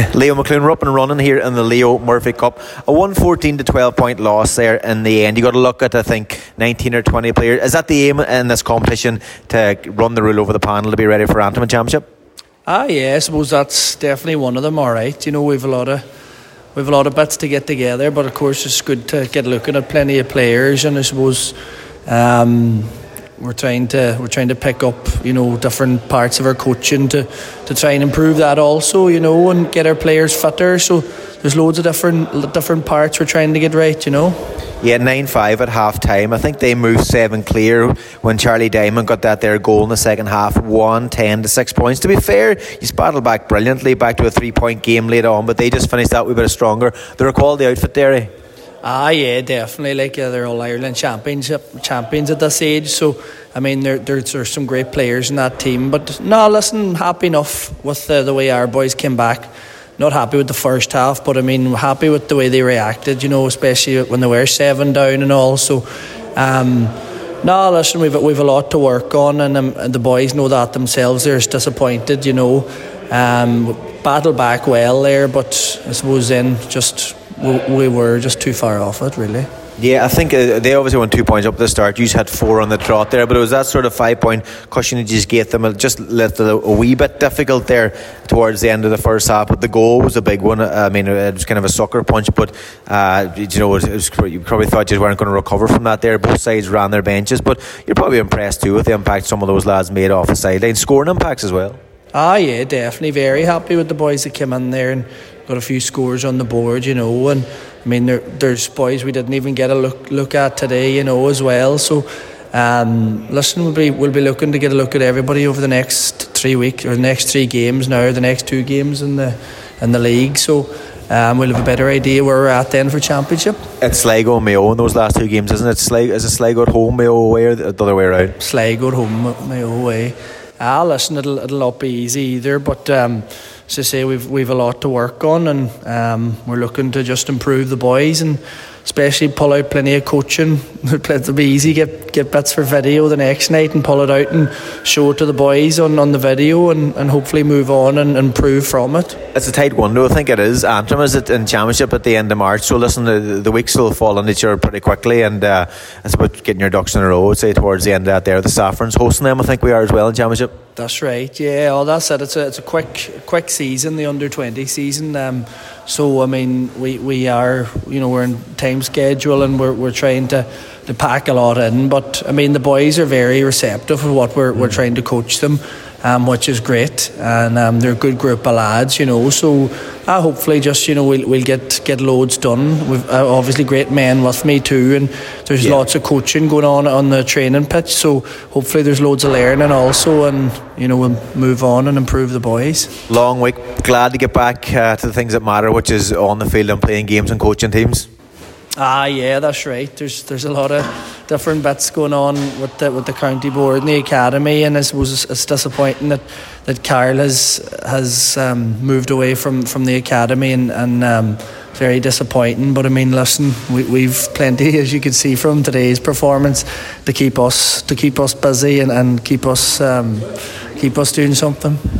Leo McClune, we're up and running here in the Leo Murphy Cup. A 114 to 12 point loss there in the end. You got to look at, I think, 19 or 20 players. Is that the aim in this competition, to run the rule over the panel to be ready for Antrim Championship? Yeah, I suppose that's definitely one of them. All right, you know, we've a lot of bits to get together, but of course it's good to get looking at plenty of players, and I suppose we're trying to pick up, you know, different parts of our coaching to try and improve that also, you know, and get our players fitter. So there's loads of different parts we're trying to get right, you know. Yeah, 9-5 at half time. I think they moved 7 clear when Charlie Diamond got that there goal in the second half, 1-10 to 6 points. To be fair, you battled back brilliantly, back to a 3-point game later on, but they just finished that wee bit stronger. They're a quality outfit, Derry. Yeah, definitely. Like they're all Ireland champions at this age. So I mean, there's some great players in that team. But no, listen, happy enough with the way our boys came back. Not happy with the first half, but I mean, happy with the way they reacted. You know, especially when they were 7 down and all. So, no, listen, we've a lot to work on, and the boys know that themselves. They're disappointed, you know. Battled back well there, but I suppose then we were just too far off it, really. Yeah, I think they obviously went 2 points up at the start. You had 4 on the trot there, but it was that sort of 5-point cushion you just gave them. It just left it a wee bit difficult there towards the end of the first half. But the goal was a big one. I mean, it was kind of a sucker punch, but you know, you probably thought you weren't going to recover from that there. Both sides ran their benches, but you're probably impressed too with the impact some of those lads made off the sideline, scoring impacts as well. Yeah, definitely. Very happy with the boys that came in there and got a few scores on the board, you know. And I mean, there's boys we didn't even get a look at today, you know, as well. So, listen, we'll be looking to get a look at everybody over the next 3 weeks, or the next 3 games now, or the next 2 games in the league. So, we'll have a better idea where we're at then for championship. It's Sligo and Mayo in those last 2 games, isn't it? Is it Sligo at home, Mayo away, or the other way around? Sligo at home, Mayo away. Listen, it'll not be easy either, but as I say, we've a lot to work on, and we're looking to just improve the boys, and especially pull out plenty of coaching. It'll be easy, get bits for video the next night and pull it out and show it to the boys on the video, and hopefully move on and improve from it. It's a tight window, I think it is. Antrim is in championship at the end of March, so listen, the weeks will fall on each other pretty quickly, and it's about getting your ducks in a row, I'd say, towards the end of that there. The Saffrons hosting them, I think we are as well in championship. That's right, yeah. That's it. It's a quick season, the under-20 season. So I mean, we are, you know, we're in time schedule, and we're trying to pack a lot in. But I mean, the boys are very receptive of what we're trying to coach them, which is great, and they're a good group of lads, you know. So hopefully, just, you know, we'll get loads done. We've obviously great men with me too, and there's lots of coaching going on the training pitch. So hopefully, there's loads of learning also, and you know, we'll move on and improve the boys. Long week, glad to get back to the things that matter, which is on the field and playing games and coaching teams. Yeah, that's right. There's a lot of different bits going on with the county board and the academy, and I suppose it's disappointing that Carl has moved away from the academy, and very disappointing. But I mean, listen, we've plenty, as you can see from today's performance, to keep us busy and keep us doing something.